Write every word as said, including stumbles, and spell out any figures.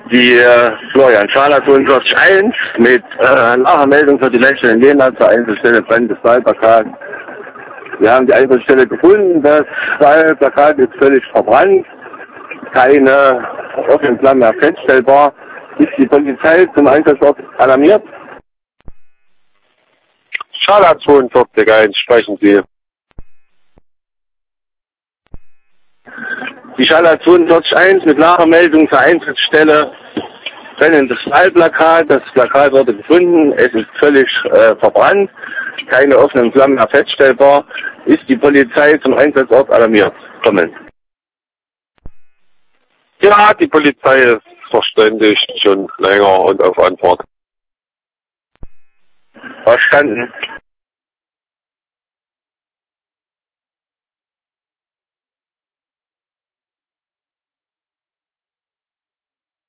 Die äh, Florian Schaler zweiundvierzig eins mit äh, Nachmeldung für die Lächeln Lena zur Einzelstelle brennendes Wahlplakat. Wir haben die Einzelstelle gefunden, das Wahlplakat ist völlig verbrannt, keine offenen Flammen mehr feststellbar. Ist die Polizei zum Einsatzort alarmiert? Schaler zweiundvierzig eins, sprechen Sie. Die Schaler zweiundvierzig eins mit Nachmeldung zur Einsatzstelle brennendes Wahlplakat. Das Plakat wurde gefunden, es ist völlig äh, verbrannt, keine offenen Flammen mehr feststellbar. Ist die Polizei zum Einsatzort alarmiert? Kommen. Ja, die Polizei ist verständigt schon länger und auf Antwort. Verstanden.